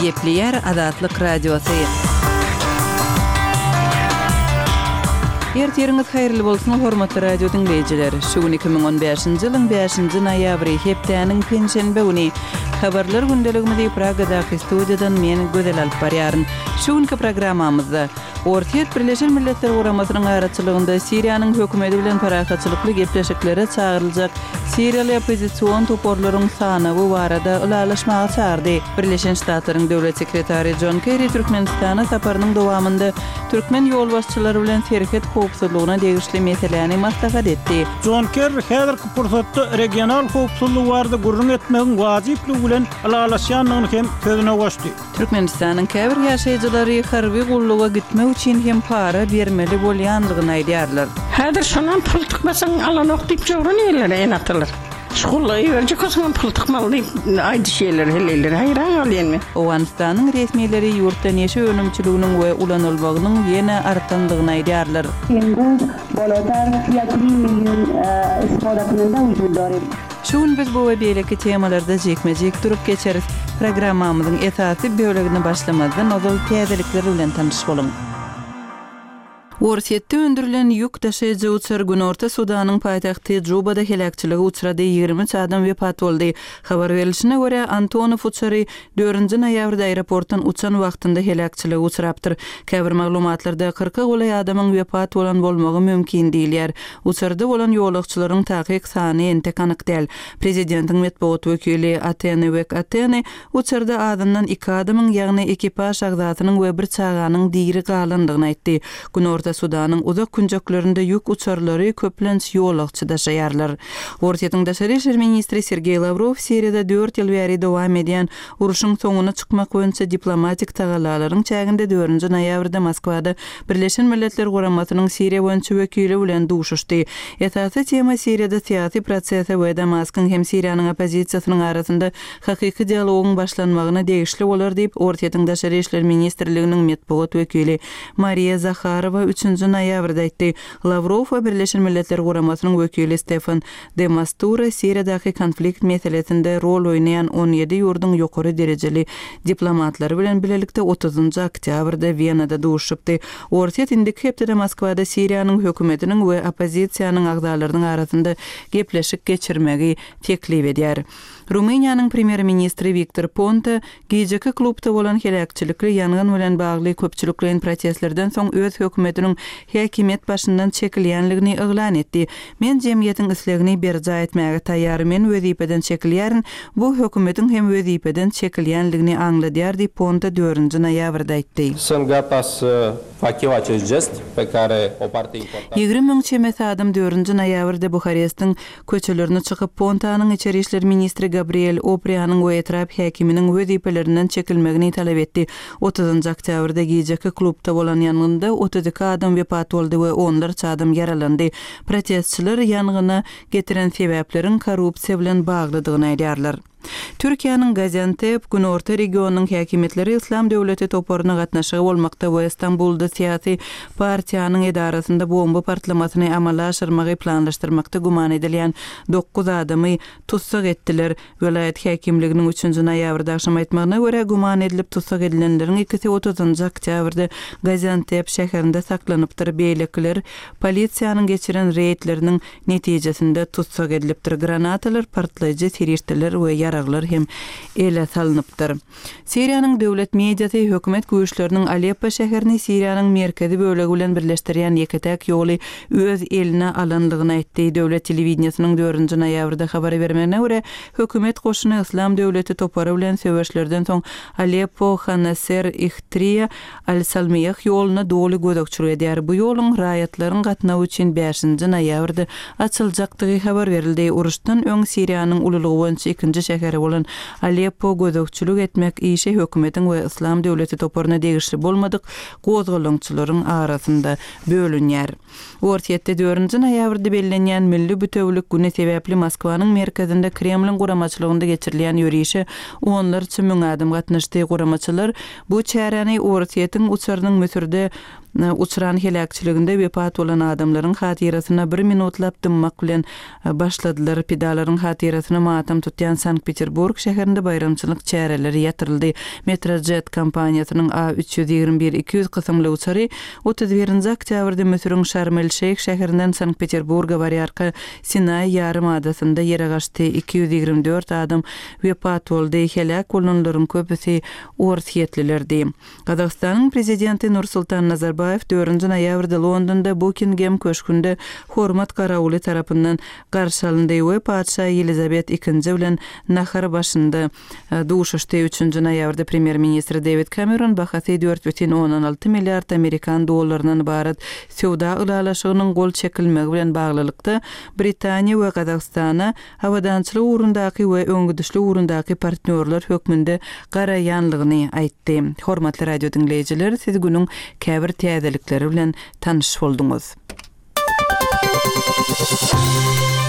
Gepleyer Adatlyk Radiosu. Ertiriňiz haýyrly bolsun hormatly radio dinleýijileri. Şu 2015-nji ýylyň 5-nji noýabry hepdeniň penşenbe güni habarlar gündeligini Pragadaky studiýadan men Gödel alyp barýaryn. Şu günki programmamyzda Ortaýat Birleşen Milletler Guramasynyň araçylygynda Siriýanyň hökümeti bilen parahatçylykly gepleşiklere çağrylyjak Siriýaly opozisiýon toporlaryň sany bu barada ulalaşmaga çağırdy. Birleşen Ştatlaryň döwlet sekretary John Kerry Türkmenistana saparynyň dowamynda türkmen ýol başçylary bilen serket howpsuzlygyna degişli meselelerini maslahat etdi. John Kerry häzirki pursatda regional howpsuzlygy barada gurrun etmegiň wajipligi bilen ulalaşýanyny hem sözüne goşdy. Türkmenistanyň käbir ýaşaýjylary harby gulluga gitmek üçin hem para bermeli bolýanlygyny aýdýarlar. Häzir şondan pul tıkmasaň alan okdyp jogran ýerlere enatylır. Şullaý berjek olsaň pul tıkmaly diýip aýdy şeýler heleler haýran alýanmy? Owganistanyň resmiýetleri ýurtda neşe önümçiliginiň we ulanylmagynyň ýene artandygyny aýdýarlar. Endi bolalar 1 milyon istifadə etmende wujud dary. Şun biz bu we beýleki temalarda jekmejek durup geçeriz. Programmamyzyň esasy bölegini başlamazdan ozal täzelikler bilen tanyş bolun. Ortaýatda öndürilen ýük daşaýjy uçar Günorta Sudanyň paýtagty Jubada helakçylygy uçrady 20 adam wepat boldy. Habar berilişine görä Antonov uçary 4-nji noýabrda aeroportdan uçan wagtynda helakçylygy uçrapdyr. Käbir maglumatlarda 40 golay adamyň wepat bolan bolmagy mümkin diýilýär. Uçarda bolan ýolagçylaryň takyk sany entek anyk däl. Prezidentiň medeniýet wekili Atene uçarda adamdan 2 adamyň ýagny ekipaż agzatynyň we bir çaganyň diýri galandygyny aýtdy. Orta Sudanyň uzak künjeklerinde ýük uçarlary köplenç ýolagçy daşaýarlar. Ortaýatyň daşary işler ministri Sergey Lavrov Siriýada 4 ýyl bäri dowam edýän uruşyň soňuna çykmak boýunça diplomatik tagallalaryň çäginde 4-nji noýabrda Moskwada Birleşen Milletler Guramasynyň Siriýa boýunça wekili bilen duşuşdy. Esasy tema Siriýada syýasy prosesi we Damaskyn hem Siriýanyň opozisiýasynyň arasynda hakyky dialogyň başlanmagyna degişli bolar diýip Ortaýatyň daşary işler ministrliginiň medeniýet wekili Maria Zakharova 3-nji noýabrda aýtdy. Lavrov we Birleşen Milletler Guramasynyň wekili Stefan de Mistura Siriýadaky konflikt meselesinde rol oýnaýan 17 ýurdun ýokary derejeli diplomatlary bilen bilelikde 30-njy oktýabrda Wienada duşupdy. Ortaýat indik hepde Moskwada Siriýanyň hökümetiniň we opozisiýanyň agzalarynyň arasynda gepleşik geçirmegi teklip edýär. Rumeniýanyň premier ministri Viktor Ponta gejeki klubda bolan helakçylykly ýangyn bilen bagly köpçüliklerin protestlerden soň öz hökümetiniň häkimet başyndan çekilýänligini eglan etdi. Men jemgyýetiň islegini berja etmäge taýýarmyn, wezipeden çekilýärin. Bu hökümetiň hem wezipeden çekilýänligini aňladýar diýip Ponta 4-nji noýabrda aýtdy. Sunt gata să fac eu acest gest pe care o parte importantă. 20 çemet adam 4-nji noýabrda Buharestň köçelerini çykyp Pontanyň içeri işler ministri Gabriel Oprianyň we etrap häkiminiň wezipelerinden çekilmegini talap etdi. 30-njy oktýabrda gejeki klubda bolan ýangynda 32 adam wepat boldy we 14 adam yaralandy. Protestçiler ýangyna getiren sebäplerin korrupsiýa bilen baglydygyny aýdýarlar. Türkiýanyň Gaziantep Günorta regionynyň häkimetleri İslam döwleti toporuna gatnaşygy bolmakda we Istanbulda syýasy partiýanyň edarasynda bomba partlamasyny amala aşyrmagy planlaşdyrmakda guman edilýän 9 adamy tutsak etdiler. Vilayet häkimliginiň 3-nji noýabrda akşam aýtmagyna görä guman edilip tutsak edilenleriň ikisi 30-njy oktýabrda Gaziantep şäherinde saklanypdyr. Beýlekler polisiýanyň geçiren reýdleriniň netijesinde tutsak edilipdir. Granatalar, partlaýjy teristler we yaraglar hem ele salınıptır. Siriýanyň döwlet mediasy hökümet güýçleriniň Aleppo şäherini Siriýanyň merkezi bölegi bilen birleşdirýän ýeketek ýoly öz eline alanlygyny aýtdy. Döwlet telewizionynyň 4-nji noýabrda habar bermegine görä hökümet goşuny İslam döwleti topary bilen söwüşlerden soň Aleppo, Hanaser, Ihtriya, Al-Salmiyah ýoluna doly gödökçülük edýär. Bu ýoluň raýatlaryň gatnawy üçin 5-nji noýabrda açyljakdygy habar berildi. Uruşdan öň Siriýanyň ululugy boýunça 2-nji şäheri bolan Aleppo gödökçülük etmek işe hökümetiň we İslam döwleti toparyna degişli bolmadyk gozgalaňçylaryň arasynda bölünýär. Ortaýatda 4-nji noýabrda bellenýän milli bütewlik güni sebäpli Moskwanyň merkezinde Kremliň guramaçylygynda geçirilýän ýürüýüşe onlarça müň adam gatnaşdy. Guramaçylar bu çärany ortaýatyň uçarynyň mötürde uçuran helakçylygynda wepat bolan adamlaryň hatyrasyna 1 minutlap dymmak bilen başladylar. Pedalaryň hatyrasyna matam tutýan Sankt-Peterburg şäherinde bayramçylyk çäreleri ýatyryldy. Metrojet kompaniýasynyň A321-200 kysymly uçary 31-nji oktýabrda Mösürüň Şarm el-Şeyh şäherinden Sankt-Peterburga barýarky Sinay ýarymadasyna ýere gaçdy. 224 adam wepat boldy. Helak bolanlaryň köpüsi orsiýetlilerdi. Gazagstanyň prezidenti Nursultan Nazarbayew 4-nji noýabrda Londonda Buckingham köşkünde hormat garauly tarapyndan garşalandy we padşah Elizabeth II bilen nahar başynda duşuşdy. 3-nji noýabrda premier ministri David Cameron bahasy 4,16 milliard Amerikan dollarynyň ibaret sowda ulalaşygynyň gol çekilmegi bilen baglylykda Britaniýa we Gazagstana hawadançylyk urundaky we öňgüdüşli urundaky partnerler hökmünde garaýanlygyny aýtdy. Hormatly radio dinleýijiler, siz günüň käbir täzelikleri bilen tanyş bolduňyz.